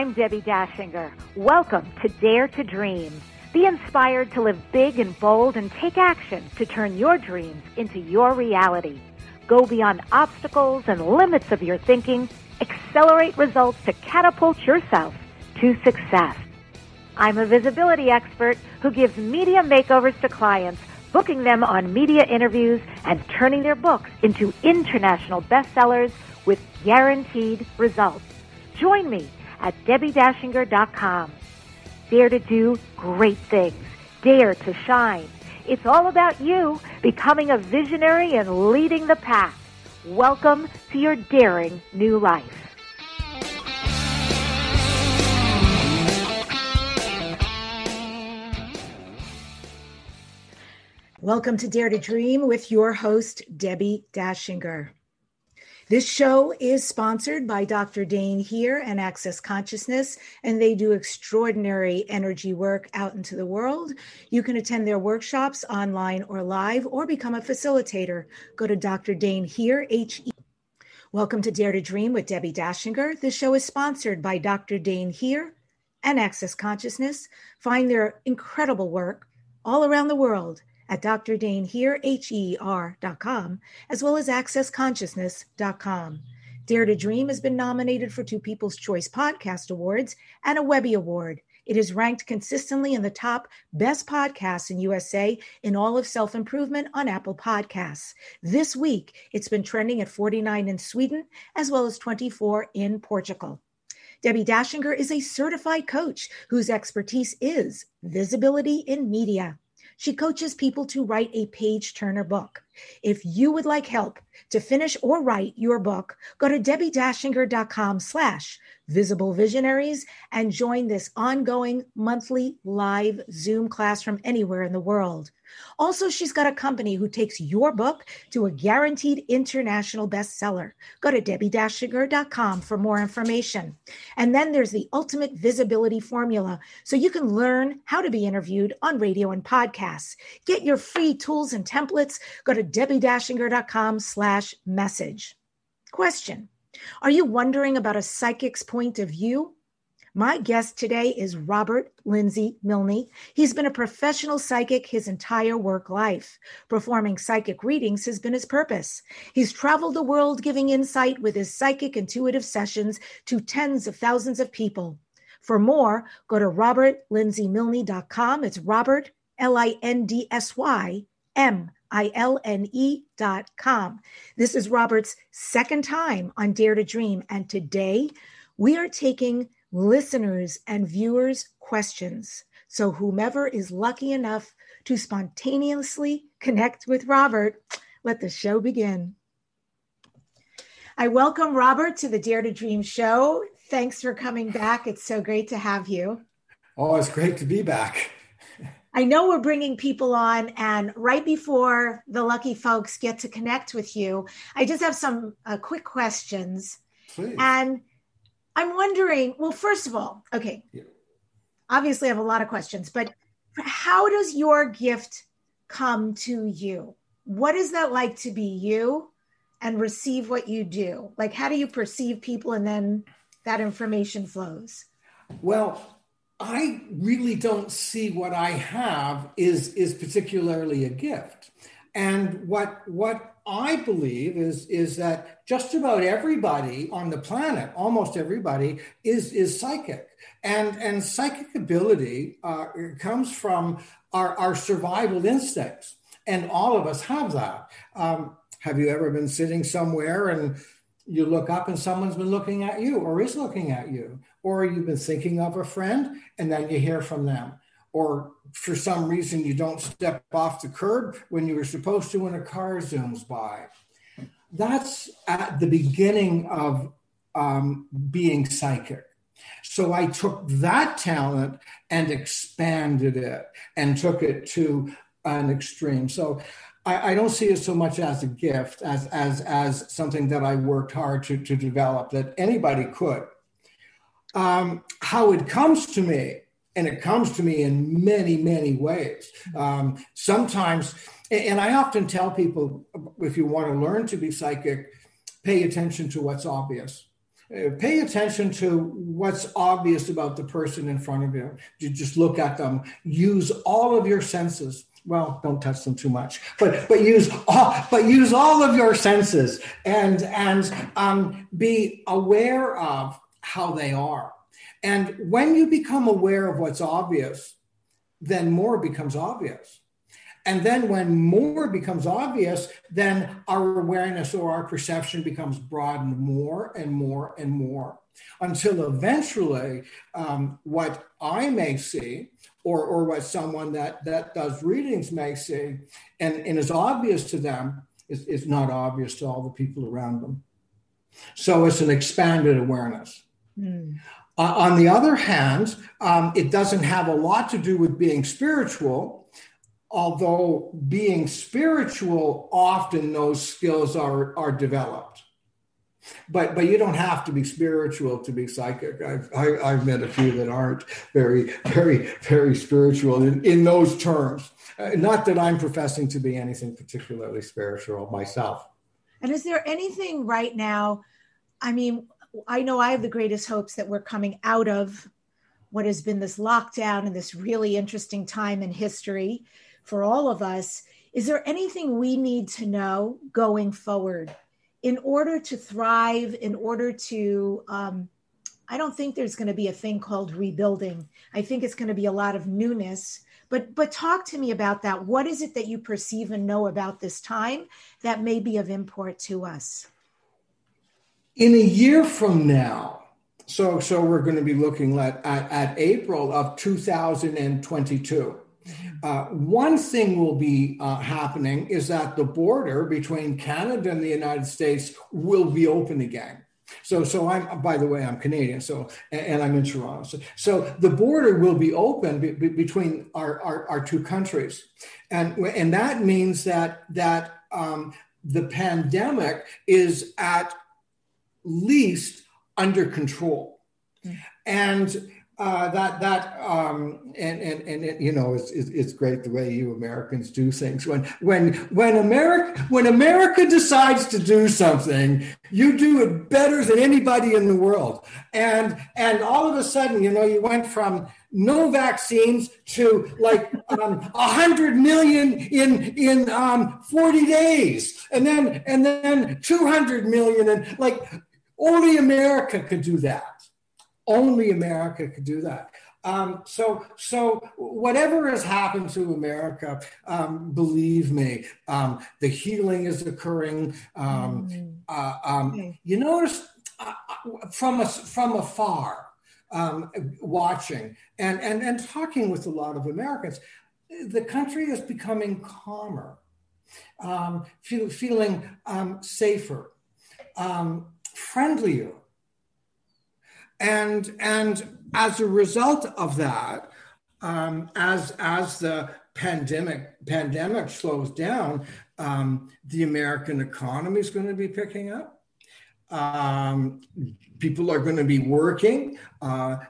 I'm Debbie Dashinger. Welcome to Dare to Dream. Be inspired to live big and bold and take action to turn your dreams into your reality. Go beyond obstacles and limits of your thinking. Accelerate results to catapult yourself to success. I'm a visibility expert who gives media makeovers to clients, booking them on media interviews and turning their books into international bestsellers with guaranteed results. Join me at DebbieDashinger.com. Dare to do great things. Dare to shine. It's all about you becoming a visionary and leading the pack. Welcome to your daring new life. Welcome to Dare to Dream with your host, Debbie Dashinger. This show is sponsored by Dr. Dane Here and Access Consciousness, and they do extraordinary energy work out into the world. You can attend their workshops online or live, or become a facilitator. Go to Dr. Dane Here, H-E. Welcome to Dare to Dream with Debbie Dashinger. This show is sponsored by Dr. Dane Here and Access Consciousness. Find their incredible work all around the world at drdanehere.com, as well as accessconsciousness.com. Dare to Dream has been nominated for 2 People's Choice Podcast Awards and a Webby Award. It is ranked consistently in the top best podcasts in USA in all of self-improvement on Apple Podcasts. This week, it's been trending at 49 in Sweden, as well as 24 in Portugal. Debbie Dashinger is a certified coach whose expertise is visibility in media. She coaches people to write a page-turner book. If you would like help to finish or write your book, go to DebbieDashinger.com/Visible Visionaries and join this ongoing monthly live Zoom class from anywhere in the world. Also, she's got a company who takes your book to a guaranteed international bestseller. Go to DebbieDashinger.com for more information. And then there's the ultimate visibility formula, so you can learn how to be interviewed on radio and podcasts. Get your free tools and templates. Go to DebbieDashinger.com/message. Question: are you wondering about a psychic's point of view? My guest today is Robert Lindsay Milne. He's been a professional psychic his entire work life. Performing psychic readings has been his purpose. He's traveled the world giving insight with his psychic intuitive sessions to tens of thousands of people. For more, go to robertlindsaymilne.com. It's Robert, LINDSYMILNE.com. This is Robert's second time on Dare to Dream, and today we are taking listeners' and viewers' questions. So whomever is lucky enough to spontaneously connect with Robert, let the show begin. I welcome Robert to the Dare to Dream show. Thanks for coming back. It's so great to have you. Oh, it's great to be back. I know we're bringing people on, and right before the lucky folks get to connect with you, I just have some quick questions. Please. And I'm wondering, well, first of all, okay, obviously I have a lot of questions, but how does your gift come to you? What is that like to be you and receive what you do? Like, how do you perceive people and then that information flows? Well, I really don't see what I have is particularly a gift. And what I believe is that just about everybody on the planet, almost everybody, is psychic. And psychic ability comes from our survival instincts. And all of us have that. Have you ever been sitting somewhere and you look up and someone's been looking at you or is looking at you? Or you've been thinking of a friend and then you hear from them? Or for some reason, you don't step off the curb when you were supposed to when a car zooms by. That's at the beginning of being psychic. So I took that talent and expanded it and took it to an extreme. So I don't see it so much as a gift as something that I worked hard to develop, that anybody could. How it comes to me, and it comes to me in many, many ways. Sometimes, and I often tell people, if you want to learn to be psychic, pay attention to what's obvious. pay attention to what's obvious about the person in front of you. You just look at them. Use all of your senses. Well, don't touch them too much, but use all of your senses and be aware of how they are. And when you become aware of what's obvious, then more becomes obvious. And then when more becomes obvious, then our awareness or our perception becomes broadened more and more and more, until eventually what I may see, or what someone that does readings may see, and is obvious to them, is not obvious to all the people around them. So it's an expanded awareness. On the other hand, it doesn't have a lot to do with being spiritual, although being spiritual, often those skills are developed. But you don't have to be spiritual to be psychic. I've met a few that aren't very, very, very spiritual in those terms. Not that I'm professing to be anything particularly spiritual myself. And is there anything right now? I mean, I know I have the greatest hopes that we're coming out of what has been this lockdown and this really interesting time in history for all of us. Is there anything we need to know going forward in order to thrive, in order to, I don't think there's going to be a thing called rebuilding. I think it's going to be a lot of newness, but talk to me about that. What is it that you perceive and know about this time that may be of import to us? In a year from now, so we're going to be looking at April of 2022. One thing will be happening is that the border between Canada and the United States will be open again. So I'm, by the way, I'm Canadian, and I'm in Toronto. So the border will be open between our two countries, and that means that the pandemic is at least under control, and it's great the way you Americans do things. When America decides to do something, you do it better than anybody in the world. And all of a sudden, you went from no vaccines to like 100 million in 40 days, and then 200 million, and like only America could do that. Only America could do that. So whatever has happened to America, believe me, the healing is occurring. You notice from afar, watching and talking with a lot of Americans, the country is becoming calmer, feeling safer, friendlier. And as a result of that, as the pandemic slows down, the American economy is going to be picking up. People are going to be working. So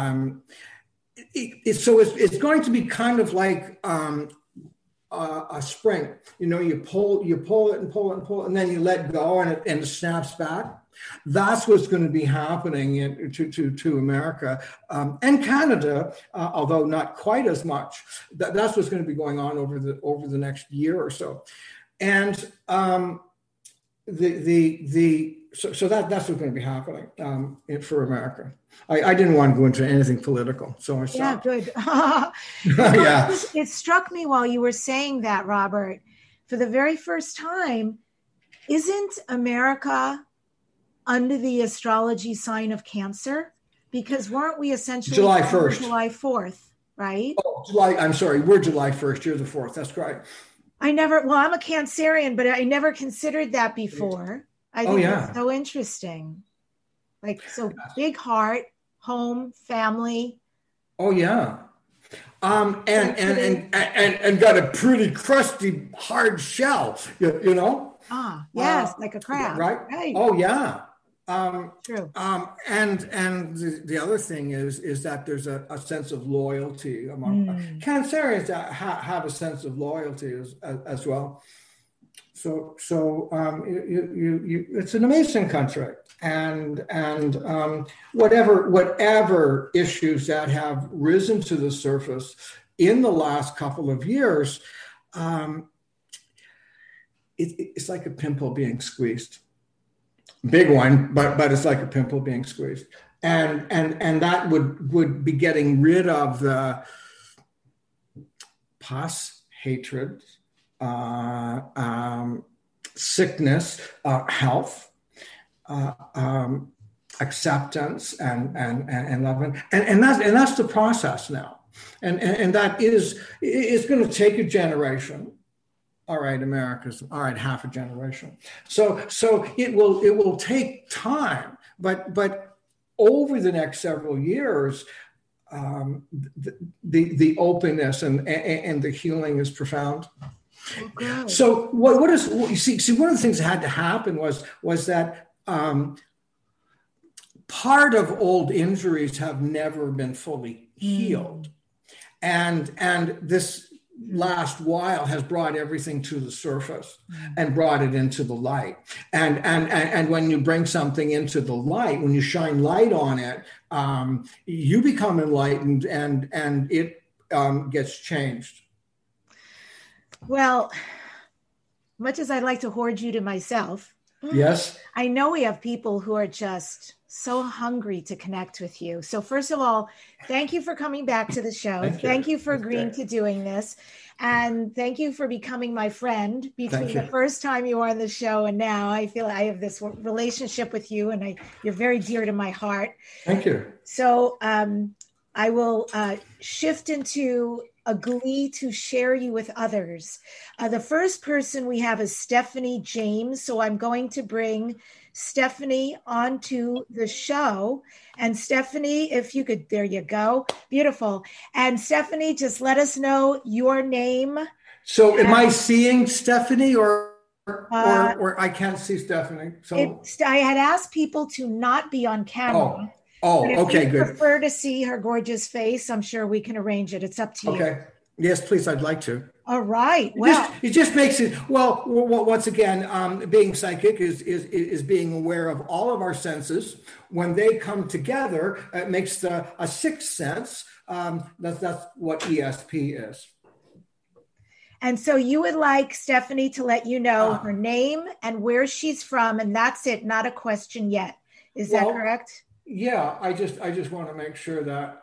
it's going to be kind of like a spring. You pull it and pull it and pull it, and then you let go, and it snaps back. That's what's going to be happening to America and Canada, although not quite as much. That's what's going to be going on over the next year or so, and so that's what's going to be happening for America. I didn't want to go into anything political, so I stopped. Yeah, good. Yeah. It struck me while you were saying that, Robert. For the very first time, isn't America under the astrology sign of Cancer? Because weren't we essentially July 1st. July 4th, right? Oh, I'm sorry. We're July 1st. You're the 4th. That's correct. I'm a Cancerian, but I never considered that before. I think it's so interesting. Big heart, home, family. Oh, yeah. And got a pretty crusty, hard shell, Yes, like a crab. Right? Oh, yeah. True. And the other thing is that there's a sense of loyalty among Cancerians that have a sense of loyalty as well. it's an amazing country, and whatever issues that have risen to the surface in the last couple of years, it's like a pimple being squeezed. Big one, but it's like a pimple being squeezed, and that would be getting rid of the pus, hatred, sickness, health, acceptance, and love, and that's the process now, and that is, it's going to take a generation. All right, America's all right, half a generation. So it will take time, but over the next several years, the openness and the healing is profound. Okay. So what is, you see one of the things that had to happen was that part of old injuries have never been fully healed, and this last while has brought everything to the surface and brought it into the light. And when you bring something into the light, when you shine light on it, you become enlightened, and it gets changed. Well, much as I'd like to hoard you to myself, yes, I know we have people who are just so hungry to connect with you. So first of all, thank you for coming back to the show. Thank you for agreeing to doing this. And thank you for becoming my friend between the first time you were on the show and now. I feel I have this relationship with you, and you're very dear to my heart. Thank you. So I will shift into a glee to share you with others. The first person we have is Stephanie James. So I'm going to bring Stephanie onto the show. And Stephanie, if you could, there you go. Beautiful. And Stephanie, just let us know your name. So am I seeing Stephanie or I can't see Stephanie? So I had asked people to not be on camera. Okay, good. Prefer to see her gorgeous face, I'm sure we can arrange it. It's up to you. Okay. Yes, please. I'd like to. All right. Well, it just makes it, well, once again, being psychic is being aware of all of our senses. When they come together, it makes a sixth sense. That's what ESP is. And so you would like Stephanie to let you know her name and where she's from, and that's it, not a question yet. Is that correct? Yeah, I just want to make sure that,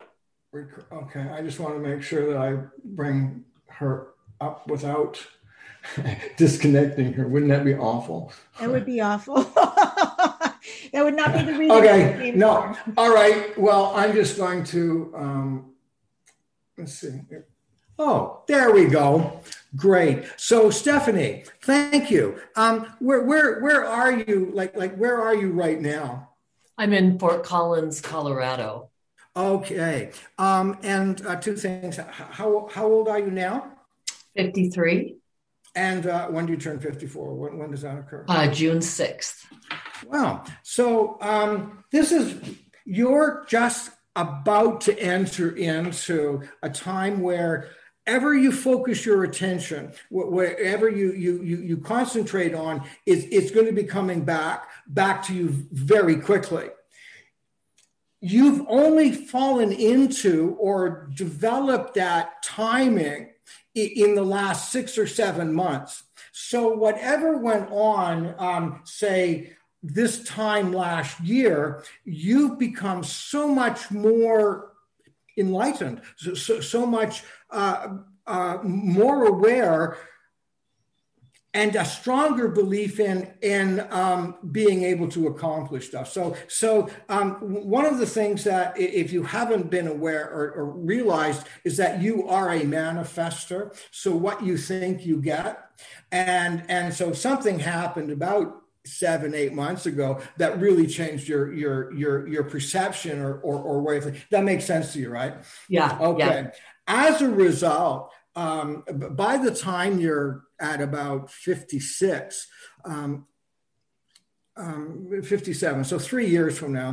I just want to make sure that I bring her up without disconnecting her. Wouldn't that be awful? That would be awful. That would not be the reason. Okay, no. All right, well, I'm just going to, let's see. Oh, there we go. Great. So Stephanie, thank you. Where are you? Like where are you right now? I'm in Fort Collins, Colorado. Okay. And two things. How old are you now? 53. And when do you turn 54? When does that occur? June 6th. Wow. So you're just about to enter into a time where wherever you focus your attention, wherever you concentrate on, it's going to be coming back to you very quickly. You've only fallen into or developed that timing in the last 6 or 7 months. So whatever went on, say, this time last year, you've become so much more enlightened, so much more aware, and a stronger belief in being able to accomplish stuff. So one of the things that, if you haven't been aware or realized, is that you are a manifester. So what you think, you get. And so something happened about 7-8 months ago that really changed your perception or way of thinking. That makes sense to you, right? Yeah. Okay. Yeah. As a result, by the time you're at about 56, 57, so 3 years from now,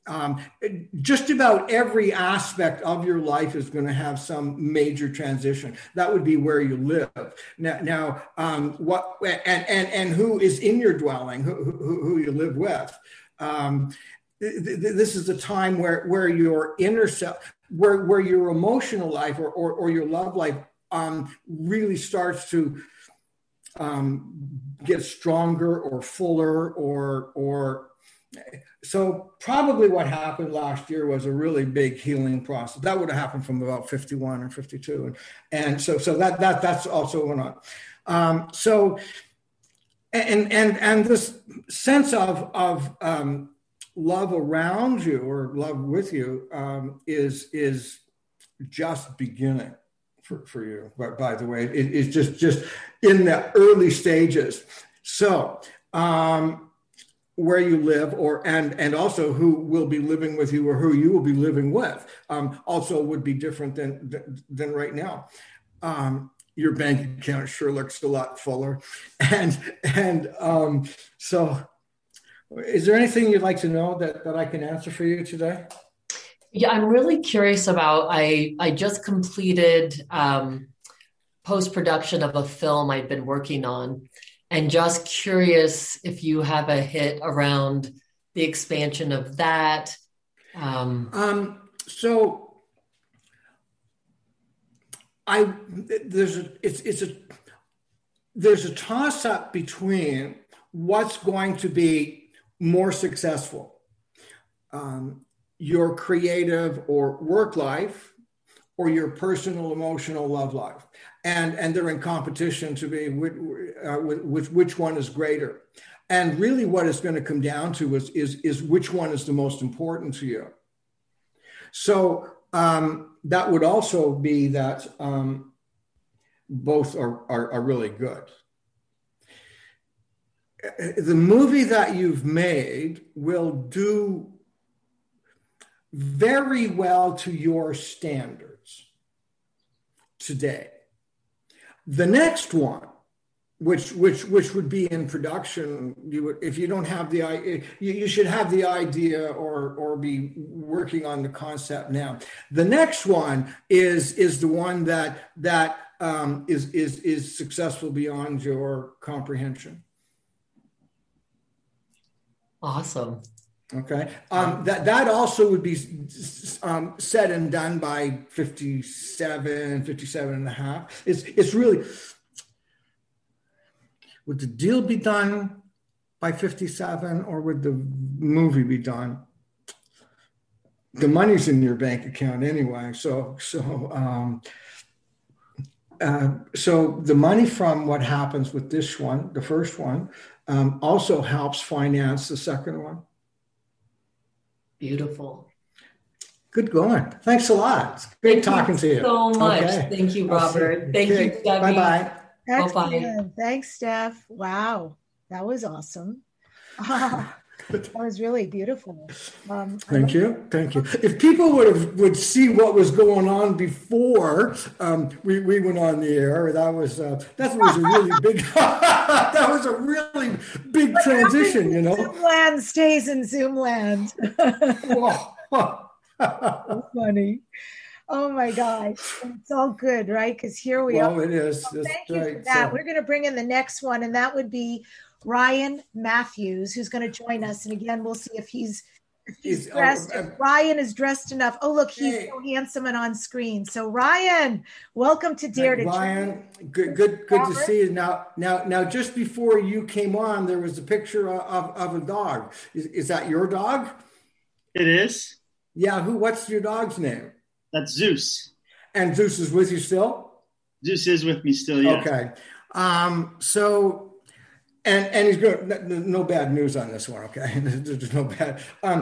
just about every aspect of your life is going to have some major transition. That would be where you live. Now, what and who is in your dwelling, who you live with. This is a time where your inner self, where your emotional life or your love life really starts to get stronger or fuller or so probably what happened last year was a really big healing process. That would have happened from about 51 or 52. And so that's also went on. And this sense of love around you or love with you is just beginning for you. But by the way, it is just in the early stages. So where you live and also who will be living with you or who you will be living with also would be different than right now. Your bank account sure looks a lot fuller. And so is there anything you'd like to know that I can answer for you today? Yeah, I'm really curious about, I just completed post-production of a film I've been working on, and just curious if you have a hit around the expansion of that. So there's a toss-up between what's going to be more successful, your creative or work life, or your personal, emotional love life. And they're in competition to be with which one is greater. And really what it's going to come down to is which one is the most important to you. So that would also be that both are really good. The movie that you've made will do very well to your standards today. The next one, which would be in production, if you don't have the idea, you should have the idea or be working on the concept now. The next one is the one that is successful beyond your comprehension. Awesome. Okay. That also would be said and done by 57 and a half. It's really, would the deal be done by 57 or would the movie be done? The money's in your bank account anyway. So the money from what happens with this one, the first one, also helps finance the second one. Beautiful. Good going. Thanks a lot. It's great talking to you. So much. Okay. Thank you, Robert. Thank you, Debbie. Bye-bye. Excellent. Thanks, Steph. Wow. That was awesome. That was really beautiful. Thank you. If people would see what was going on before we went on the air, that was a really big that was a really big transition. You know, Zoomland stays in Zoomland. So funny. Oh my God. It's all good, right? Because here we are. Well, it is. Well, thank you for that. We're going to bring in the next one, and that would be Ryan Matthews, who's going to join us. And again, we'll see if he's dressed. If Ryan is dressed enough. Oh, look, he's so handsome and on screen. So Ryan, welcome to Dare to Dream. Ryan, good to see you. Now, just before you came on, there was a picture of a dog. Is that your dog? It is. Yeah. What's your dog's name? That's Zeus. And Zeus is with you still? Zeus is with me still, yeah. Okay. So, and he's good. No bad news on this one, okay? There's no bad.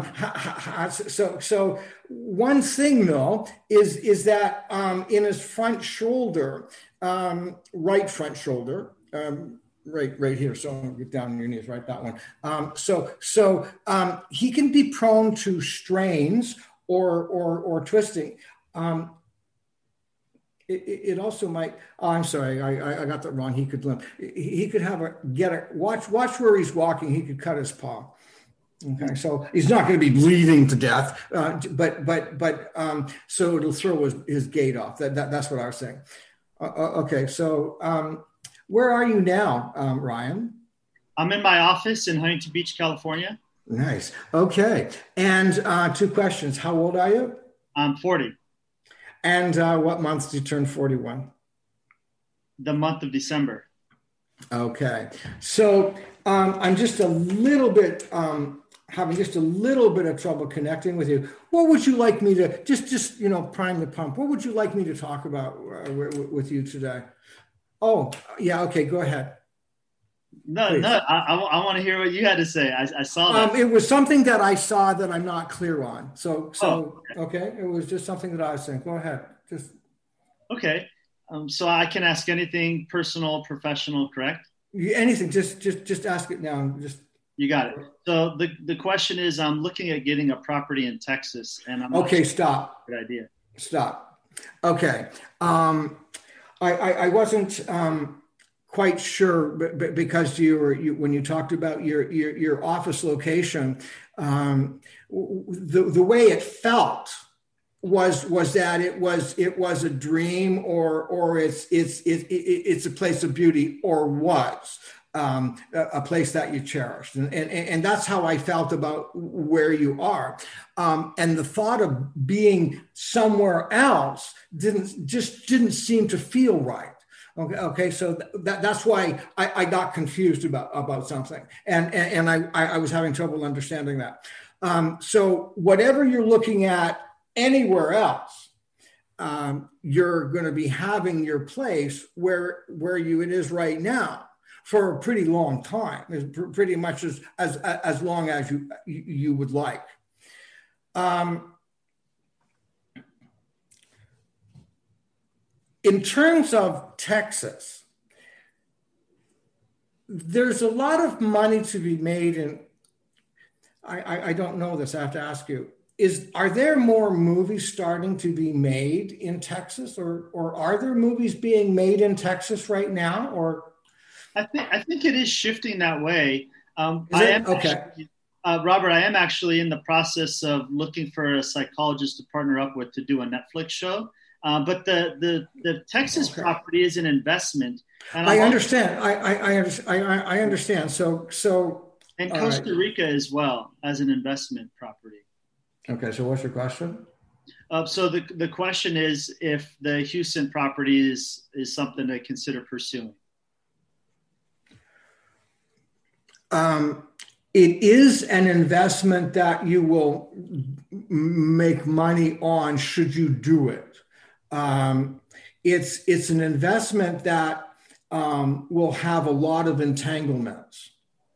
So one thing though is that in his front shoulder, right front shoulder, right here. So get down on your knees, right? That one. So he can be prone to strains or twisting. It also might. Oh, I'm sorry, I got that wrong. He could limp. He could have watch where he's walking. He could cut his paw. Okay, so he's not going to be bleeding to death, so it'll throw his gait off. That's what I was saying. Okay, so where are you now, Ryan? I'm in my office in Huntington Beach, California. Nice. Okay, and 2 questions. How old are you? I'm 40. And what month did you turn 41? The month of December. Okay, so I'm just a little bit having just a little bit of trouble connecting with you. What would you like me to just prime the pump? What would you like me to talk about with you today? Oh, yeah. Okay, go ahead. No, Please. I want to hear what you had to say. I saw that. It was something that I saw that I'm not clear on. Okay. It was just something that I was saying. Go ahead. Okay. So I can ask anything personal, professional, correct? Anything. Just ask it now. You got it. So the question is, I'm looking at getting a property in Texas, and I'm okay. Stop. Good idea. Stop. Okay. I wasn't quite sure, because when you talked about your office location, the way it felt was that it was a dream, or it's a place of beauty, or was a place that you cherished, and that's how I felt about where you are, and the thought of being somewhere else didn't seem to feel right. Okay, so that's why I got confused about something, and I was having trouble understanding that. So whatever you're looking at anywhere else, you're going to be having your place where it is right now for a pretty long time, pretty much as long as you would like. In terms of Texas, there's a lot of money to be made in. I don't know this. I have to ask you. Are there more movies starting to be made in Texas, or are there movies being made in Texas right now? Or I think it is shifting that way. Okay. Robert, I am actually in the process of looking for a psychologist to partner up with to do a Netflix show. But the Texas property is an investment. And I understand. I understand. So and Costa Rica as well as an investment property. Okay. So what's your question? So the question is if the Houston property is something to consider pursuing. It is an investment that you will make money on should you do it. It's an investment that will have a lot of entanglements.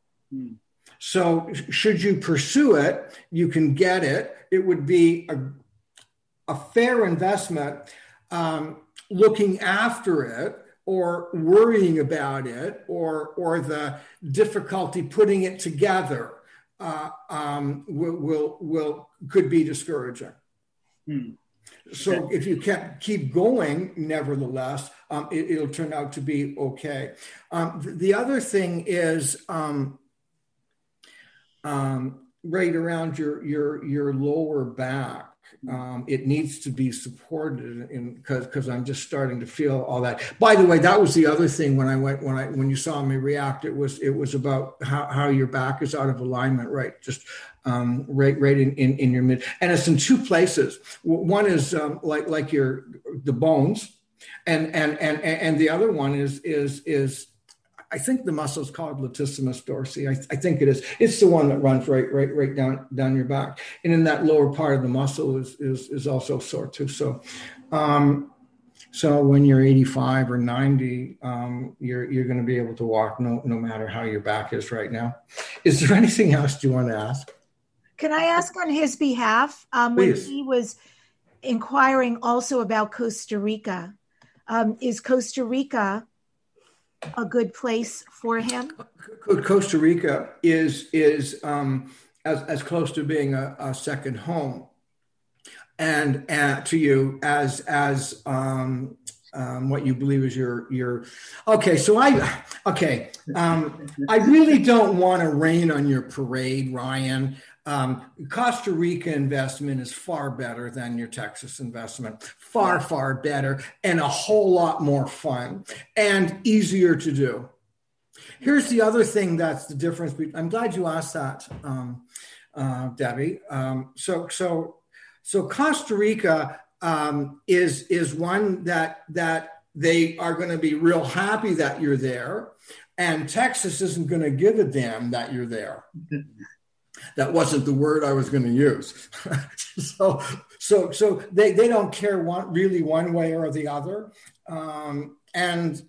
So should you pursue it, you can get it. It would be a fair investment. Looking after it, or worrying about it, or the difficulty putting it together could be discouraging. So if you keep going, nevertheless, it'll turn out to be okay. The other thing is right around your lower back. It needs to be supported, because I'm just starting to feel all that. By the way, that was the other thing when you saw me react. It was about how your back is out of alignment, right? Just right in your mid, and it's in 2 places. One is like the bones, and the other one is. I think the muscle is called latissimus dorsi. I think it is. It's the one that runs right down your back, and in that lower part of the muscle is also sore too. So, so when you're 85 or 90, you're going to be able to walk no matter how your back is right now. Is there anything else you want to ask? Can I ask on his behalf? When he was inquiring also about Costa Rica, is Costa Rica a good place for him? Costa Rica is as close to being a second home, and to you as what you believe is your. Okay, so I really don't want to rain on your parade, Ryan. Costa Rica investment is far better than your Texas investment, far better, and a whole lot more fun and easier to do. Here's the other thing that's the difference. I'm glad you asked that, Debbie. So Costa Rica is one that they are going to be real happy that you're there, and Texas isn't going to give a damn that you're there. That wasn't the word I was going to use. So they don't care really one way or the other. And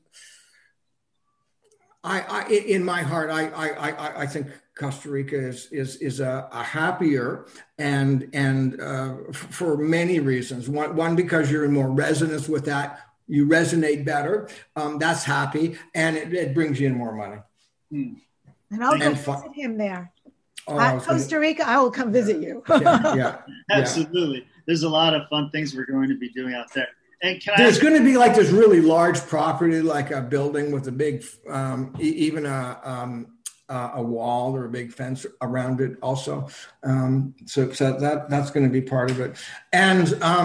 I in my heart, I think Costa Rica is a happier and for many reasons. One, because you're in more resonance with that, you resonate better. That's happy, and it brings you in more money. And I'll go visit him there. Costa Rica, I will come visit you. Yeah. Absolutely. There's a lot of fun things we're going to be doing out there. And there's going to be like this really large property, like a building with a big, even a wall or a big fence around it also. So that's going to be part of it. And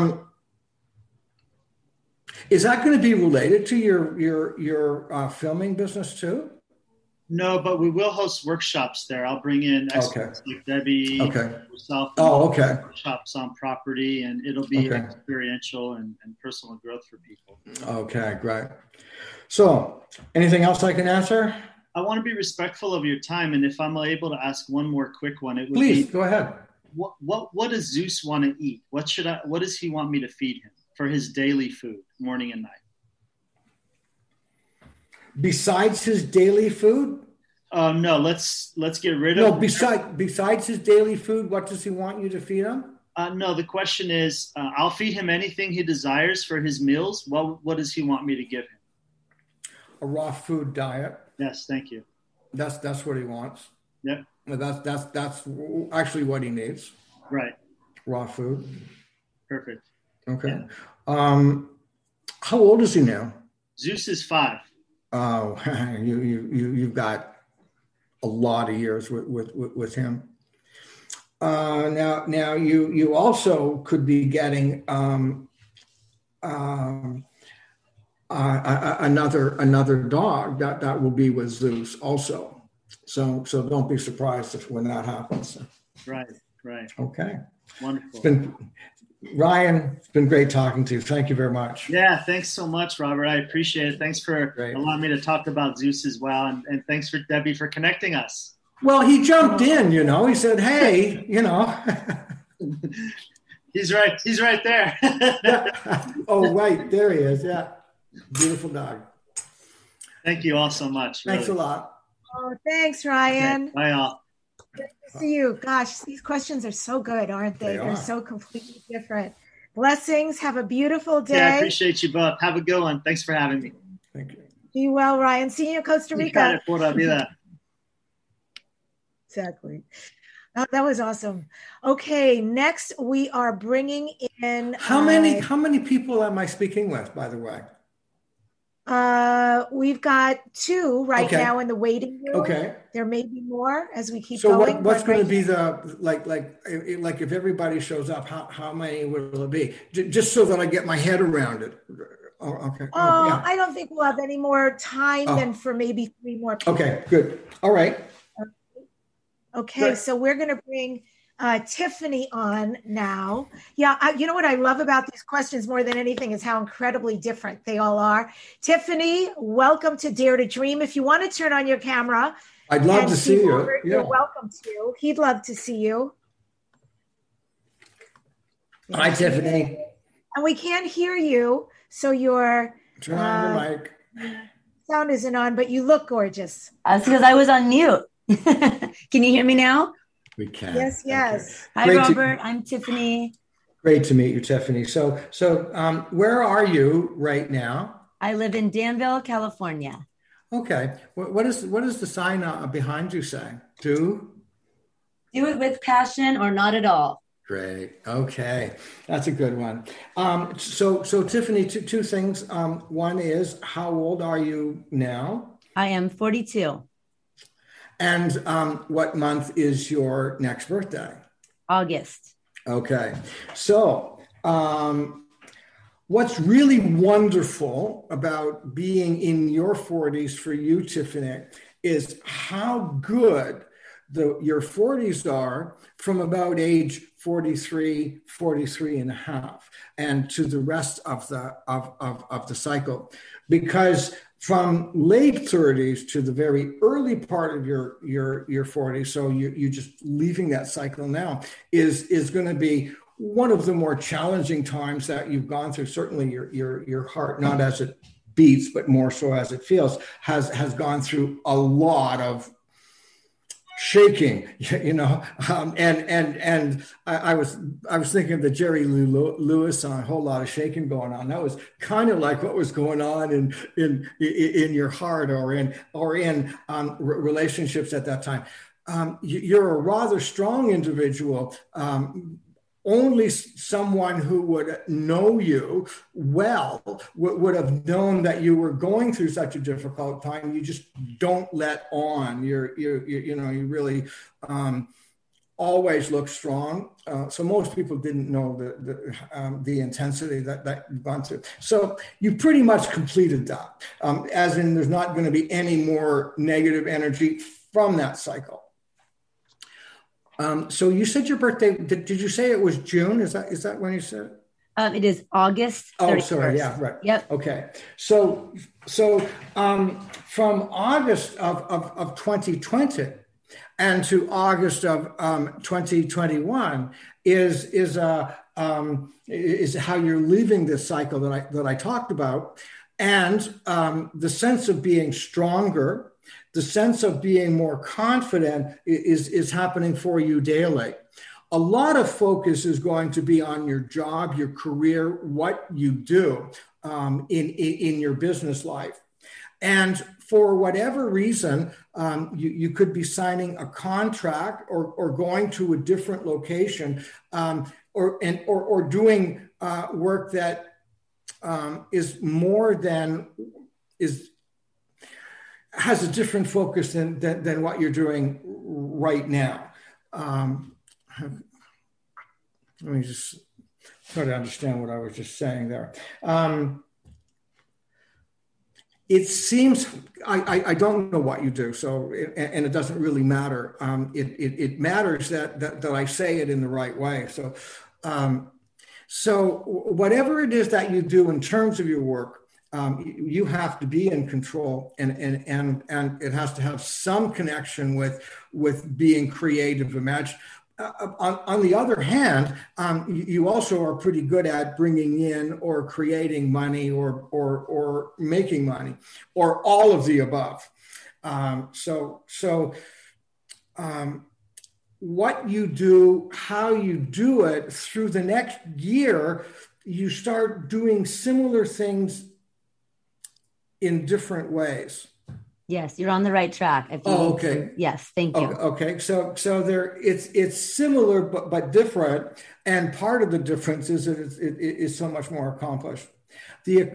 is that going to be related to your filming business too? No, but we will host workshops there. I'll bring in experts like Debbie, yourself, workshops on property, and it'll be experiential and personal growth for people. Okay, great. So, anything else I can answer? I want to be respectful of your time, and if I'm able to ask one more quick one, it would Please, go ahead. What does Zeus want to eat? What does he want me to feed him for his daily food, morning and night? Besides his daily food? No, let's get rid of. No, besides his daily food, what does he want you to feed him? No, the question is, I'll feed him anything he desires for his meals. What does he want me to give him? A raw food diet. Yes, thank you. That's what he wants. Yep. That's actually what he needs. Right. Raw food. Perfect. Okay. Yeah. How old is he now? Zeus is 5. Oh, you've got a lot of years with him. Now you also could be getting another dog that will be with Zeus also. So don't be surprised when that happens. Right. Okay. Wonderful. Ryan, it's been great talking to you. Thank you very much. Yeah, thanks so much, Robert. I appreciate it. Thanks for allowing me to talk about Zeus as well. And thanks for Debbie for connecting us. Well, he jumped in, he said, hey, He's right there. Yeah. Oh, right. There he is. Yeah. Beautiful dog. Thank you all so much. Thanks a lot. Oh, thanks, Ryan. Okay, bye all. Good to see you. Gosh, these questions are so good, aren't they? They're so completely different. Blessings. Have a beautiful day. Yeah, I appreciate you both. Have a good one. Thanks for having me. Thank you. Be well, Ryan. See you in Costa Rica. Exactly. Oh, that was awesome. Okay, next we are bringing in. How many people am I speaking with, by the way? We've got 2 right now in the waiting room. Okay. There may be more as we keep going. So what's going to be the like if everybody shows up, how many will it be? Just so that I get my head around it. Oh, okay. Yeah. I don't think we'll have any more time than for maybe 3 more people. Okay, good. All right. Okay, good. So we're going to bring Tiffany on now. Yeah, you know what I love about these questions more than anything is how incredibly different they all are. Tiffany, welcome to Dare to Dream. If you want to turn on your camera. I'd love to see you. Robert, you're welcome to. He'd love to see you. Hi, Tiffany. And we can't hear you, so your turn on your mic. Sound isn't on, but you look gorgeous. That's because I was on mute. Can you hear me now? We can. Yes. Okay. Hi, Great Robert. I'm Tiffany. Great to meet you, Tiffany. So, where are you right now? I live in Danville, California. Okay. What does the sign behind you say? Do it with passion or not at all. Great. Okay. That's a good one. So Tiffany, two things. One is, how old are you now? I am 42. And what month is your next birthday? August. Okay. So what's really wonderful about being in your 40s for you, Tiffany, is how good your 40s are from about age 43 and a half, and to the rest of the cycle. Because from late 30s to the very early part of your 40s, so you just leaving that cycle now, is going to be one of the more challenging times that you've gone through. Certainly your heart, not as it beats, but more so as it feels, has gone through a lot of shaking, and I was thinking of the Jerry Lewis song, A Whole Lot of Shaking Going On. That was kind of like what was going on in your heart or in relationships at that time. You're a rather strong individual. Only someone who would know you well would have known that you were going through such a difficult time. You just don't let on. You really always look strong. So most people didn't know the intensity that you've gone through. So you pretty much completed that, as in there's not going to be any more negative energy from that cycle. So you said your birthday, did you say it was June? Is that when you said it? It is August 31st. Oh, sorry. Yeah, right. Yep. Okay. So from August of 2020 and to August of 2021 is how you're leaving this cycle that I talked about. And the sense of being stronger, the sense of being more confident is happening for you daily. A lot of focus is going to be on your job, your career, what you do in your business life. And for whatever reason, you could be signing a contract or going to a different location or doing work that is more than has a different focus than what you're doing right now. Let me just try to understand what I was just saying there. It seems, I don't know what you do, so, and it doesn't really matter. It matters that I say it in the right way. So whatever it is that you do in terms of your work, you have to be in control, and it has to have some connection with being creative. Imagine. On the other hand, you also are pretty good at bringing in or creating money or making money, or all of the above. What you do, how you do it, through the next year, you start doing similar things in different ways. Yes, you're on the right track. Okay. Yes, thank you. Okay, so there it's similar but different, and part of the difference is that it is so much more accomplished. This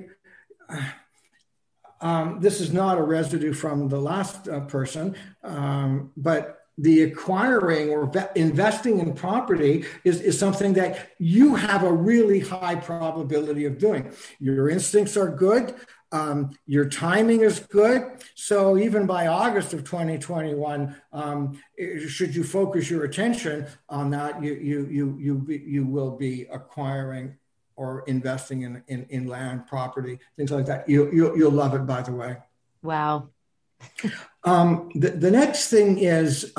is not a residue from the last person, but the acquiring or investing in property is something that you have a really high probability of doing. Your instincts are good. Your timing is good. So even by August of 2021, should you focus your attention on that, you will be acquiring or investing in land, property, things like that. You'll love it, by the way. Wow. The next thing is,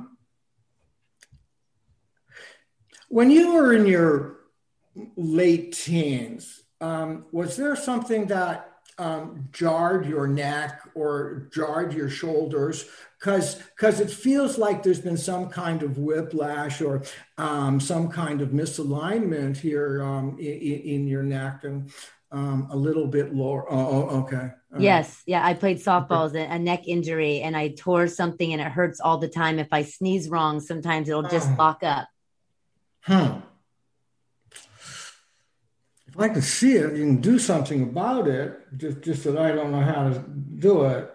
when you were in your late teens, was there something that jarred your neck or jarred your shoulders? Because it feels like there's been some kind of whiplash or some kind of misalignment here in your neck and a little bit lower. Okay. Yes. Yeah. I played softball as a neck injury, and I tore something, and it hurts all the time. If I sneeze wrong, sometimes it'll just lock up. If I can see it, you can do something about it, just that I don't know how to do it.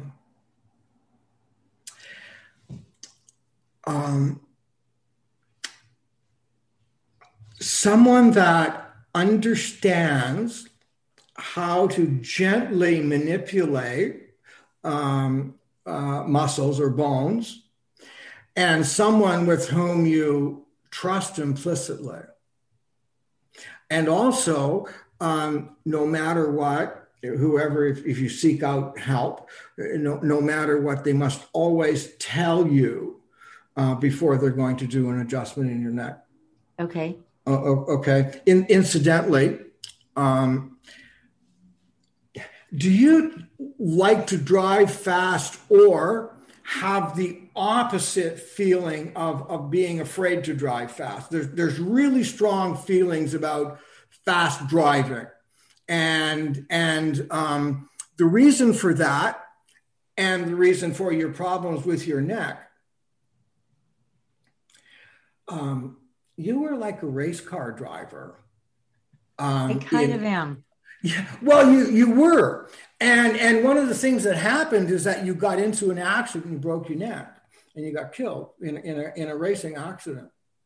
Someone that understands how to gently manipulate muscles or bones, and someone with whom you trust implicitly. And also, no matter what, whoever, if you seek out help, no matter what, they must always tell you before they're going to do an adjustment in your neck. Okay. Okay. Incidentally, do you like to drive fast or have the opposite feeling of being afraid to drive fast? There's really strong feelings about fast driving. And the reason for that, and the reason for your problems with your neck, you were like a race car driver. I kind of am. Yeah, well, you were. And one of the things that happened is that you got into an accident and broke your neck and you got killed in a racing accident.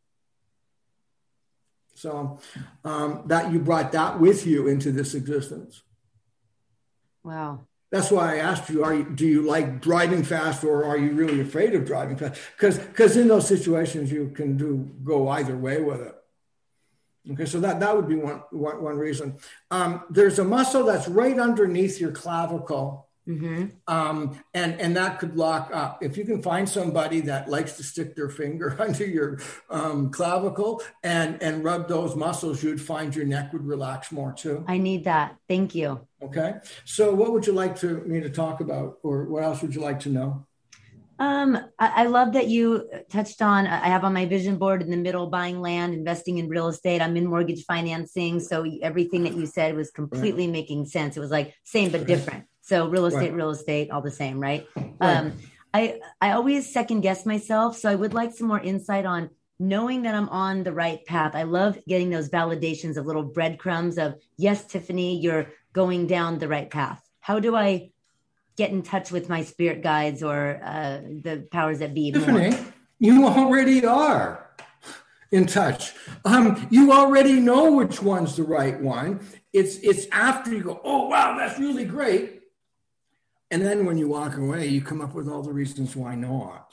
So that you brought that with you into this existence. Wow. That's why I asked you, do you like driving fast or are you really afraid of driving fast? Because in those situations, you can go either way with it. Okay, so that would be one reason. There's a muscle that's right underneath your clavicle, and that could lock up. If you can find somebody that likes to stick their finger under your clavicle and rub those muscles, you'd find your neck would relax more too. I need that. Thank you. Okay, so what would you like me to talk about, or what else would you like to know? I love that you touched on, I have on my vision board in the middle, buying land, investing in real estate. I'm in mortgage financing. So everything that you said was completely making sense. It was like same, but different. So real estate, all the same. Right. I always second guess myself. So I would like some more insight on knowing that I'm on the right path. I love getting those validations of little breadcrumbs of, yes, Tiffany, you're going down the right path. How do I get in touch with my spirit guides or the powers that be? Tiffany, you already are in touch. You already know which one's the right one. It's after you go, oh, wow, that's really great. And then when you walk away, you come up with all the reasons why not.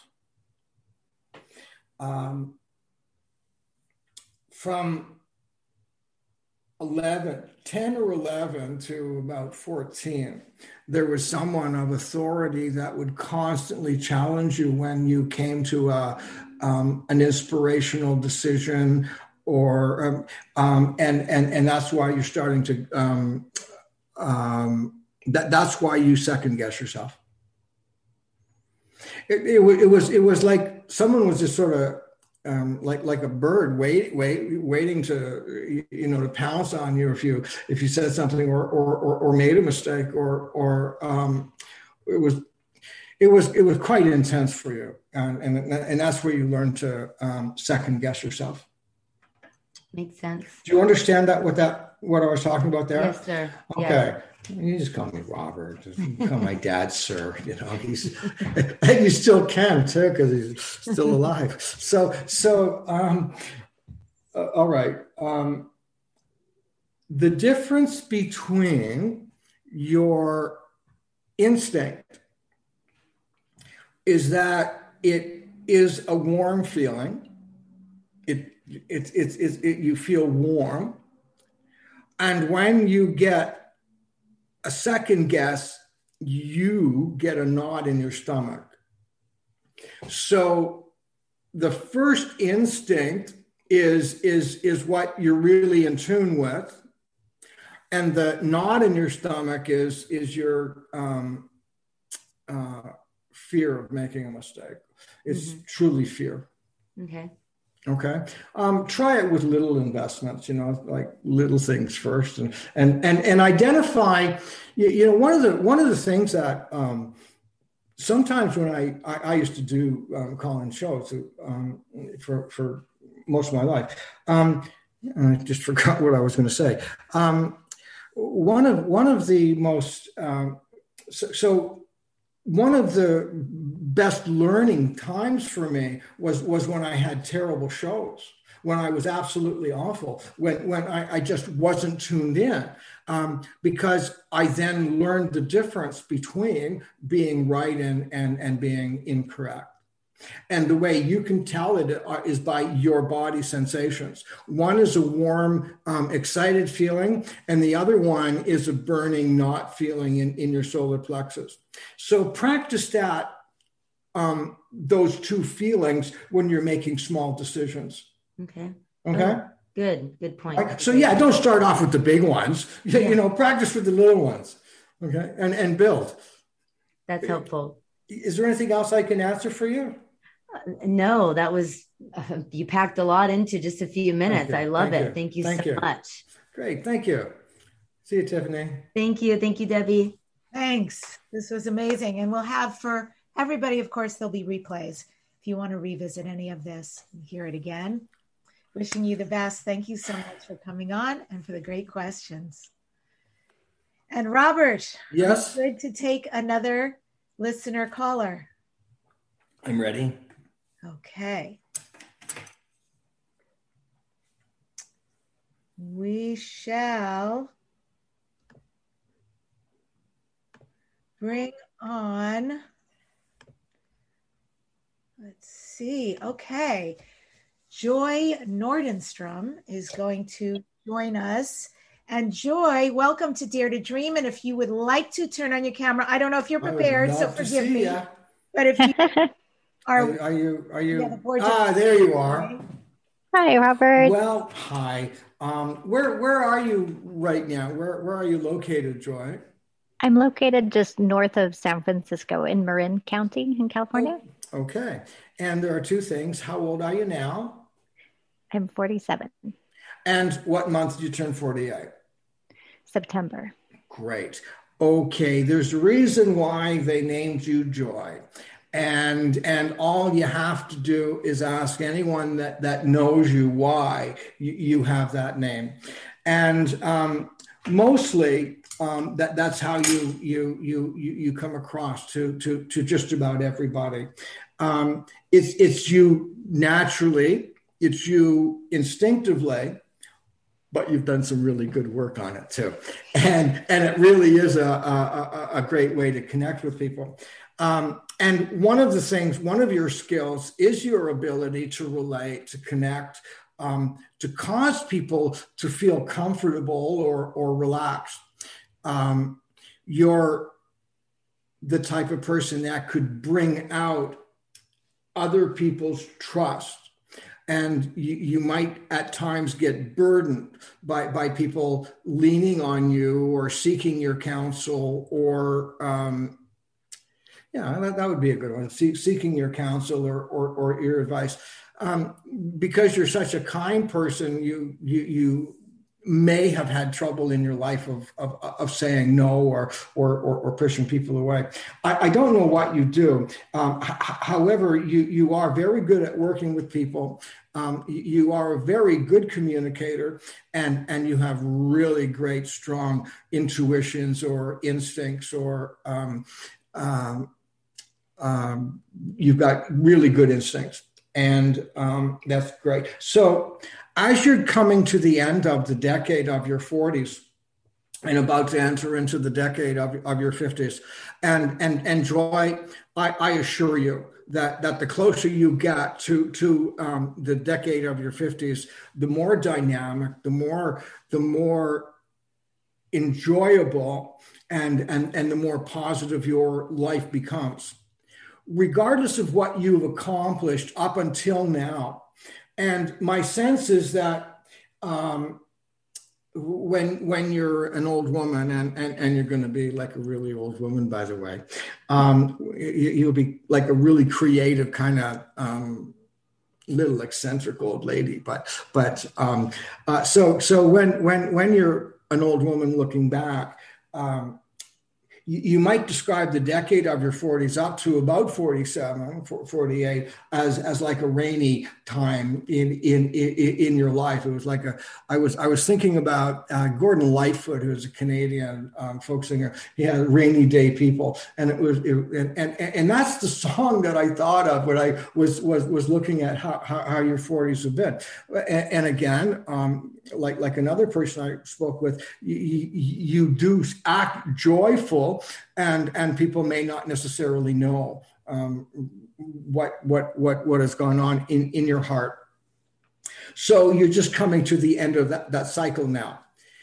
From 10 or 11 to about 14, there was someone of authority that would constantly challenge you when you came to an inspirational decision, or and that's why you're starting to that's why you second guess yourself. It was like someone was just sort of like a bird waiting to to pounce on you if you said something or made a mistake or it was quite intense for you, and that's where you learn to second guess yourself. Makes sense. Do you understand what I was talking about there? Yes, sir. Okay. Yeah. You just call me Robert. Just call my dad, sir. And you still can too, because he's still alive. So, all right. The difference between your instinct is that it is a warm feeling. You feel warm, and when you get a second guess, you get a knot in your stomach. So the first instinct is what you're really in tune with, and the knot in your stomach is your fear of making a mistake. It's truly fear. Okay. Try it with little investments, like little things first, and identify. One of the things that sometimes when I used to do call-in shows for most of my life. I just forgot what I was going to say. One of the most one of the best learning times for me was when I had terrible shows, when I was absolutely awful, when I just wasn't tuned in, because I then learned the difference between being right and being incorrect. And the way you can tell it is by your body sensations. One is a warm, excited feeling, and the other one is a burning, not feeling in your solar plexus. So practice that, those two feelings when you're making small decisions. Okay. Okay. Oh, good point. Right? So yeah, don't start off with the big ones. Yeah. Practice with the little ones. Okay, and build. That's helpful. Is there anything else I can answer for you? No, that was, you packed a lot into just a few minutes. I love it. Thank you so much. Great. Thank you. See you, Tiffany. Thank you. Thank you, Debbie. Thanks. This was amazing. And we'll have for everybody, of course, there'll be replays. If you want to revisit any of this, hear it again. Wishing you the best. Thank you so much for coming on and for the great questions. And Robert. Yes. Good to take another listener caller. I'm ready. Okay. We shall bring on, let's see. Okay. Joy Nordenstrom is going to join us. And Joy, welcome to Dare to Dream. And if you would like to turn on your camera, I don't know if you're prepared, so forgive me. But if you are you? Yeah, there you are. Hi, Robert. Well, hi. Where are you right now? Where are you located, Joy? I'm located just north of San Francisco in Marin County in California. Oh, okay. And there are two things. How old are you now? I'm 47. And what month did you turn 48? September. Great. Okay. There's a reason why they named you Joy. And all you have to do is ask anyone that knows you why you have that name. And mostly that's how you come across to just about everybody. It's you naturally, it's you instinctively, but you've done some really good work on it too. And it really is a great way to connect with people. And one of your skills is your ability to relate, to connect, to cause people to feel comfortable or relaxed. You're the type of person that could bring out other people's trust. And you might at times get burdened by people leaning on you or seeking your counsel or, that would be a good one. Seeking your counsel or your advice. Because you're such a kind person, you may have had trouble in your life of saying no or pushing people away. I don't know what you do. However, you are very good at working with people. You are a very good communicator, and you have really great, strong intuitions or instincts, or you've got really good instincts, and that's great. So as you're coming to the end of the decade of your 40s and about to enter into the decade of your 50s, and Joy, I assure you that the closer you get to the decade of your 50s, the more dynamic, the more enjoyable and the more positive your life becomes, regardless of what you've accomplished up until now. And my sense is that when you're an old woman, and you're going to be like a really old woman, by the way, you'll be like a really creative kind of little eccentric old lady. But so when you're an old woman looking back, you might describe the decade of your 40s up to about 47, 48 as like a rainy time in your life. It was like I was thinking about Gordon Lightfoot, who's a Canadian folk singer. He had Rainy Day People, and and that's the song that I thought of when I was looking at how your 40s have been. And again, like another person I spoke with, you do act joyful, and people may not necessarily know what has gone on in your heart. So you're just coming to the end of that cycle now.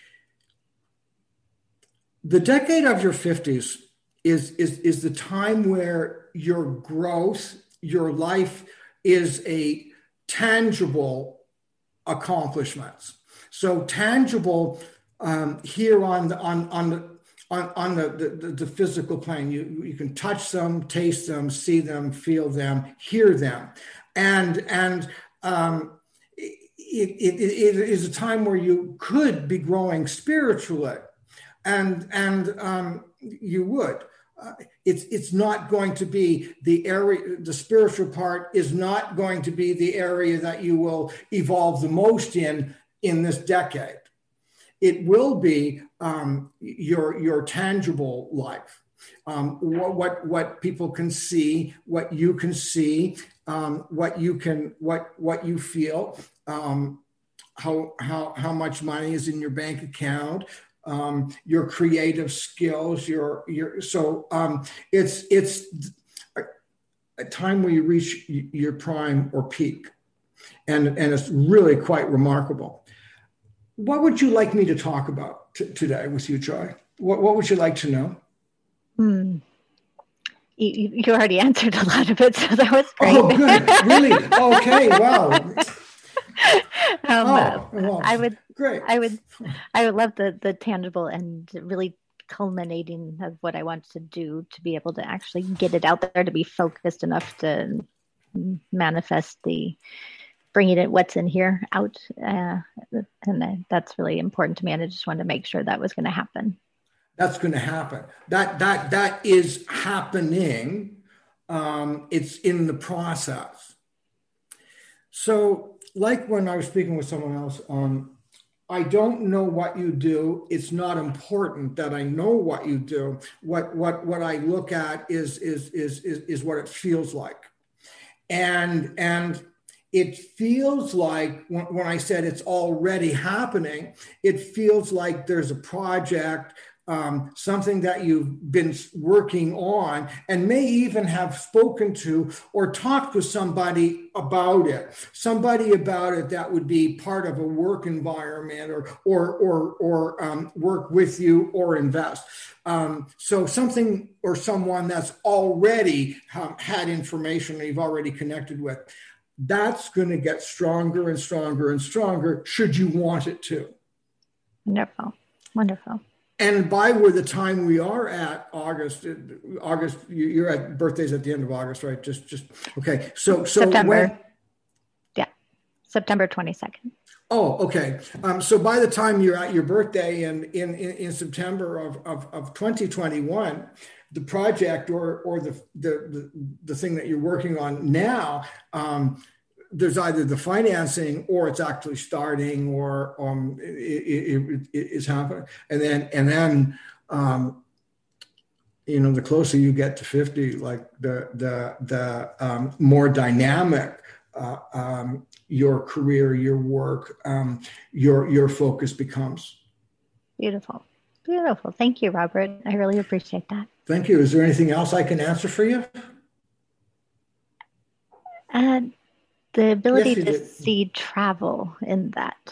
The decade of your 50s is the time where your growth, your life is a tangible accomplishments. So tangible here on the physical plane. You can touch them, taste them, see them, feel them, hear them, and it is a time where you could be growing spiritually, and you would. It's not going to be the area, the spiritual part is not going to be the area that you will evolve the most in this decade. It will be your tangible life, what people can see, what you can see, what you feel, how much money is in your bank account, your creative skills, it's a time where you reach your prime or peak, and it's really quite remarkable. What would you like me to talk about today with you, Joy? What would you like to know? You already answered a lot of it, so that was great. Oh, good. Really? Okay. Wow. I would love the tangible and really culminating of what I want to do to be able to actually get it out there, to be focused enough to manifest bringing it what's in here out, and that's really important to me. And I just wanted to make sure that was going to happen. That's going to happen. That is happening. It's in the process. So, like when I was speaking with someone else, I don't know what you do. It's not important that I know what you do. What I look at is what it feels like, and it feels like when I said it's already happening, it feels like there's a project, something that you've been working on and may even have spoken to or talked with somebody about it that would be part of a work environment or work with you or invest. So something or someone that's already had information that you've already connected with. That's going to get stronger and stronger and stronger should you want it to. Wonderful. And by the time we are at August, you're at birthdays at the end of August, right? Just okay. So September. September 22nd. Oh, okay. So by the time you're at your birthday in September of 2021, the project or the thing that you're working on now, there's either the financing or it's actually starting or it is happening. And then the closer you get to 50, like the more dynamic your career, your work, your focus becomes. Beautiful. Thank you, Robert. I really appreciate that. Thank you. Is there anything else I can answer for you? The ability to see travel in that.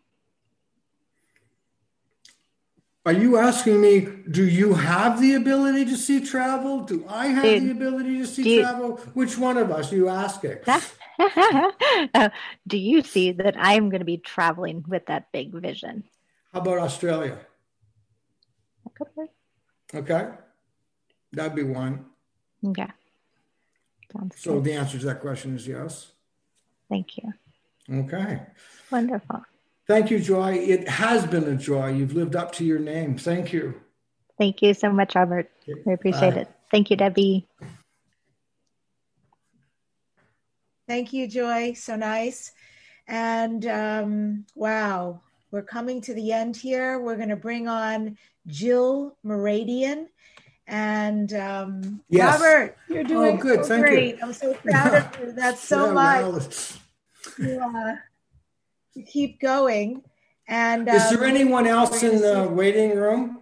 Are you asking me, do you have the ability to see travel? Do I have the ability to see travel? Which one of us are you asking? Do you see that I'm going to be traveling with that big vision? How about Australia? Okay. That'd be one. Okay. So good. The answer to that question is yes. Thank you. Okay. Wonderful. Thank you, Joy. It has been a joy. You've lived up to your name. Thank you. Thank you so much, Robert. I appreciate it. Thank you, Debbie. Thank you, Joy. So nice. And wow, we're coming to the end here. We're going to bring on Jill Moradian. And yes. Robert, you're doing good. So great. You. I'm so proud of you. That's so much. Well, to keep going. And is there anyone else in the waiting room?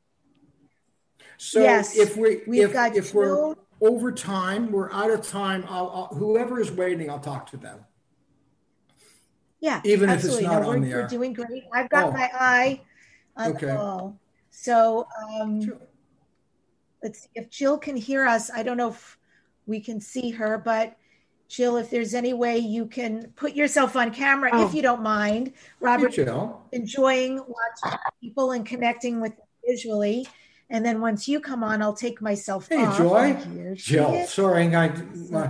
So yes, if we're over time, we're out of time. Whoever is waiting, I'll talk to them. Yeah, even absolutely. if it's not on the air. We're doing great. I've got my eye on the ball. So let's see if Jill can hear us. I don't know if we can see her, but Jill, if there's any way you can put yourself on camera, if you don't mind. Robert, enjoying watching people and connecting with them visually. And then once you come on, I'll take myself off. Hey, Joy. Jill, sorry. Hi.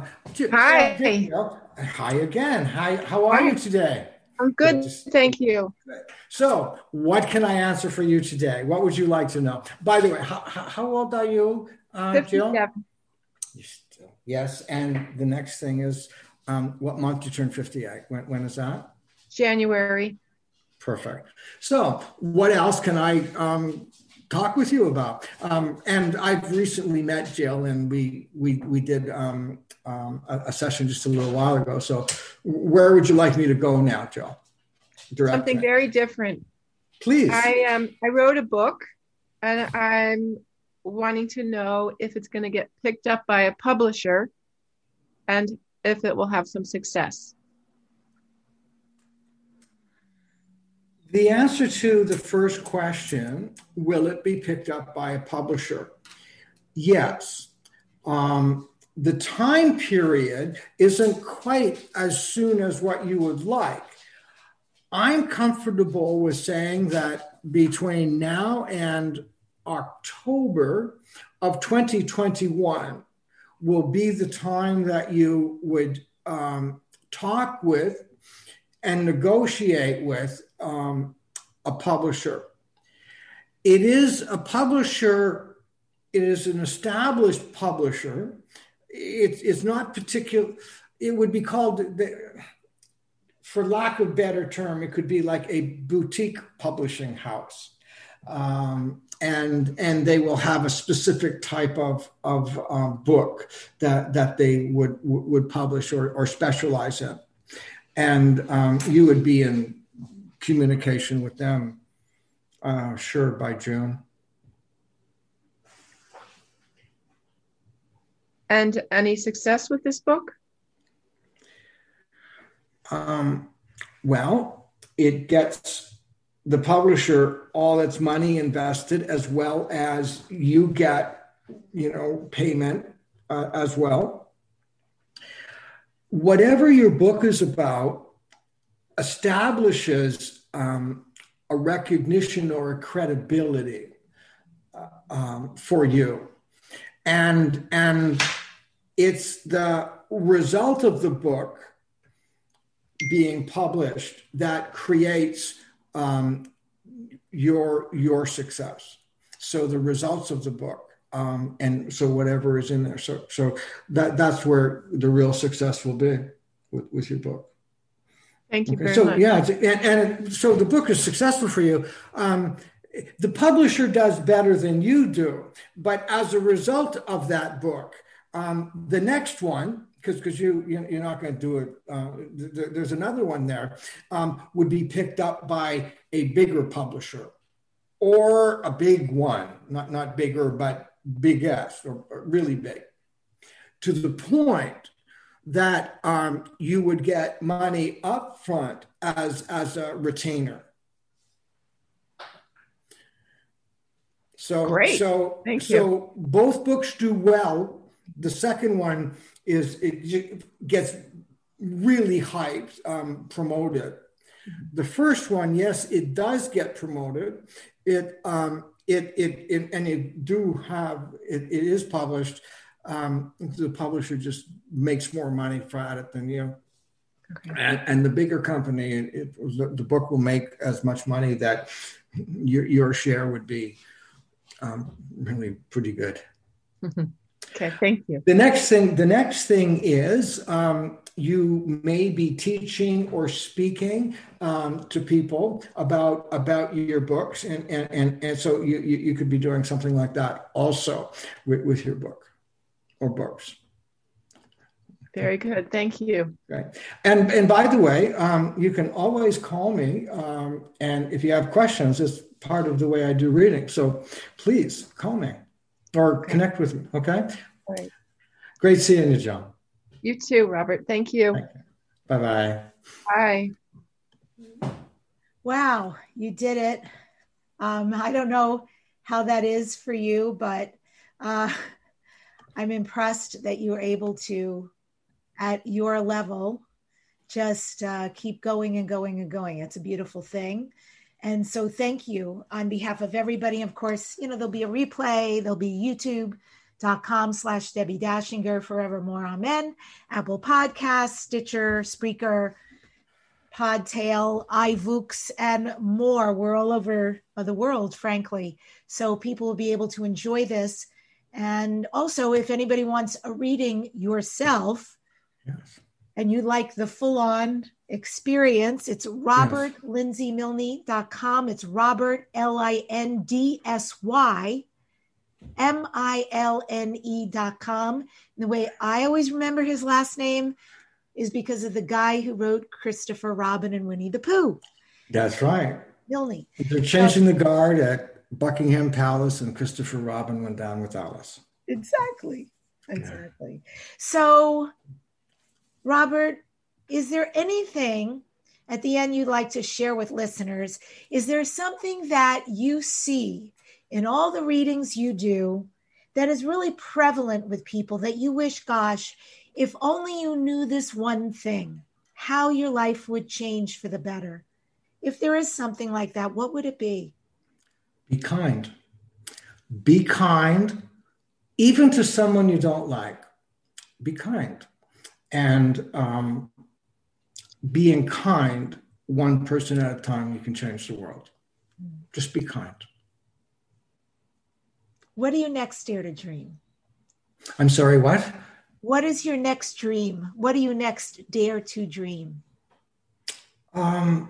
Hi again. Hi. How are you today? I'm good. Thank you. So what can I answer for you today? What would you like to know? By the way, how old are you, 57. Jill? Yes. And the next thing is, what month do you turn 58? When is that? January. Perfect. So what else can I talk with you about? And I've recently met Jill, and we did a session just a little while ago. So where would you like me to go now, Jill? Something very different. Please. I wrote a book, and I'm wanting to know if it's going to get picked up by a publisher and if it will have some success. The answer to the first question, will it be picked up by a publisher? Yes. The time period isn't quite as soon as what you would like. I'm comfortable with saying that between now and October of 2021 will be the time that you would talk with and negotiate with a publisher. It is a publisher, it is an established publisher. It's not particular, it would be called, for lack of a better term, it could be like a boutique publishing house. And they will have a specific type of book that they would publish or specialize in. And you would be in communication with them, sure, by June. And any success with this book? Well, it gets the publisher all its money invested, as well as you get, payment as well. Whatever your book is about establishes a recognition or a credibility for you. And it's the result of the book being published that creates your success. So the results of the book, and so whatever is in there. So that's where the real success will be with your book. Thank you very much. Yeah, and so the book is successful for you. The publisher does better than you do, but as a result of that book, the next one, because you're not going to do it, there's another one there, would be picked up by a bigger publisher or a big one, not bigger, but big S, or really big, to the point that you would get money up front as a retainer. So great. Thank you. So both books do well. The second one it gets really hyped, promoted. The first one, yes, it does get promoted. It is published. The publisher just makes more money at it than you. Okay. And the bigger company, the book will make as much money that your share would be really pretty good. Okay, thank you. The next thing is you may be teaching or speaking to people about your books, and so you could be doing something like that also with your book or books. Very good. Thank you. Right. And by the way, you can always call me, and if you have questions, it's part of the way I do reading. So please call me or connect with me. Okay. All right. Great seeing you, Joan. You too, Robert. Thank you. Bye-bye. Bye. Wow, you did it. I don't know how that is for you, but I'm impressed that you were able to, at your level, just keep going and going and going. It's a beautiful thing. And so thank you on behalf of everybody. Of course, there'll be a replay. There'll be youtube.com/Debbie Dashinger, Forevermore Amen, Apple Podcasts, Stitcher, Spreaker, Podtail, iVoox, and more. We're all over the world, frankly. So people will be able to enjoy this. And also, if anybody wants a reading yourself, yes, and you like the full-on experience, it's robertlindsaymilne.com. It's Robert, LINDSYMILNE.com. And the way I always remember his last name is because of the guy who wrote Christopher Robin and Winnie the Pooh. That's right. Milne. They're changing the guard at Buckingham Palace, and Christopher Robin went down with Alice. Exactly. Yeah. So, Robert, is there anything at the end you'd like to share with listeners? Is there something that you see in all the readings you do that is really prevalent with people that you wish, gosh, if only you knew this one thing, how your life would change for the better? If there is something like that, what would it be? Be kind. Be kind, even to someone you don't like. Be kind. And being kind, one person at a time, you can change the world. Just be kind. What do you next dare to dream? I'm sorry, what? What is your next dream? What do you next dare to dream? I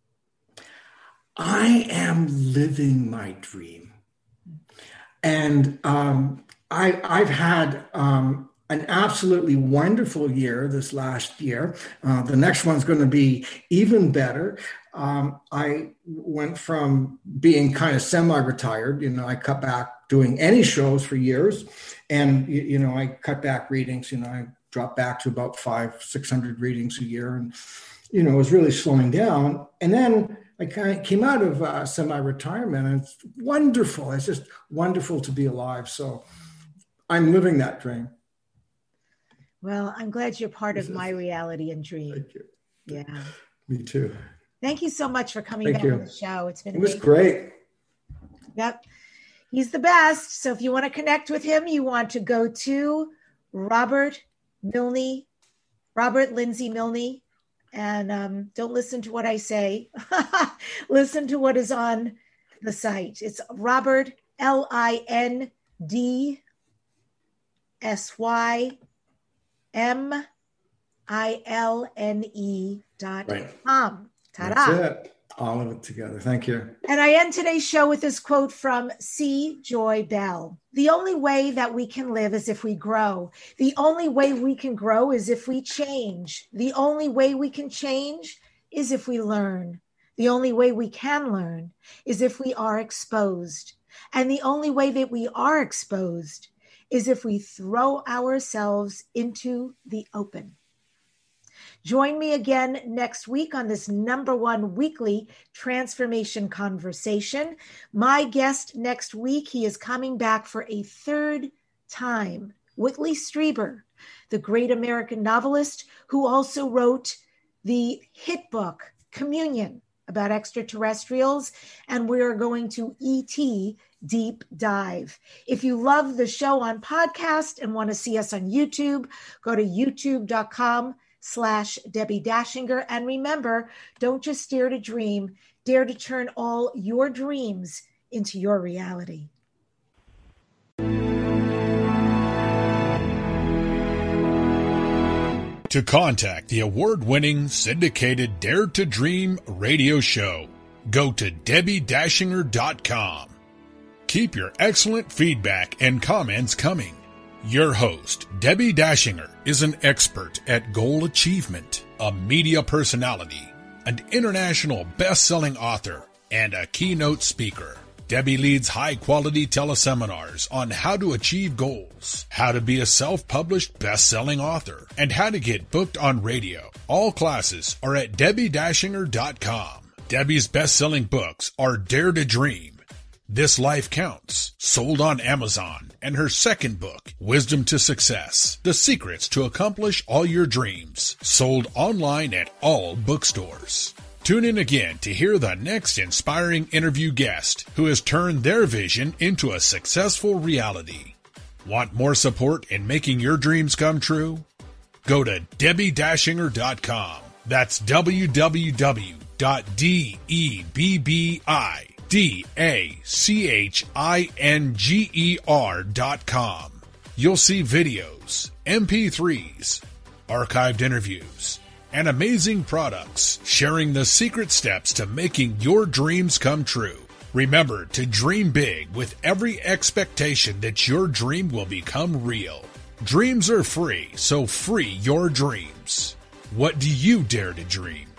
am living my dream. And I've had an absolutely wonderful year this last year. The next one's going to be even better. I went from being kind of semi-retired, I cut back doing any shows for years. And, I cut back readings, I dropped back to about 500-600 readings a year. And, it was really slowing down. And then I kind of came out of semi-retirement, and it's wonderful. It's just wonderful to be alive. So I'm living that dream. Well, I'm glad you're part of my reality and dream. Thank you. Yeah. Me too. Thank you so much for coming back on the show. It was great. Yep. He's the best. So if you want to connect with him, you want to go to Robert Lindsay Milne. And don't listen to what I say. Listen to what is on the site. It's Robert, LINDSYMILNE.com. Ta-da. That's it. All of it together. Thank you. And I end today's show with this quote from C. Joy Bell. The only way that we can live is if we grow. The only way we can grow is if we change. The only way we can change is if we learn. The only way we can learn is if we are exposed. And the only way that we are exposed is if we throw ourselves into the open. Join me again next week on this #1 weekly transformation conversation. My guest next week, he is coming back for a third time. Whitley Strieber, the great American novelist who also wrote the hit book, Communion, about extraterrestrials. And we're going to ET Deep Dive. If you love the show on podcast and want to see us on YouTube, go to youtube.com/Debbie Dashinger. And remember, don't just dare to dream, dare to turn all your dreams into your reality. To contact the award-winning syndicated Dare to Dream radio show, go to DebbieDashinger.com. Keep your excellent feedback and comments coming. Your host, Debbie Dashinger, is an expert at goal achievement, a media personality, an international best-selling author, and a keynote speaker. Debbie leads high-quality teleseminars on how to achieve goals, how to be a self-published best-selling author, and how to get booked on radio. All classes are at DebbieDashinger.com. Debbie's best-selling books are Dare to Dream, This Life Counts, sold on Amazon, and her second book, Wisdom to Success, The Secrets to Accomplish All Your Dreams, sold online at all bookstores. Tune in again to hear the next inspiring interview guest who has turned their vision into a successful reality. Want more support in making your dreams come true? Go to DebbieDashinger.com. That's www.DebbieDashinger.com. You'll see videos, MP3s, archived interviews, and amazing products sharing the secret steps to making your dreams come true. Remember to dream big with every expectation that your dream will become real. Dreams are free, so free your dreams. What do you dare to dream?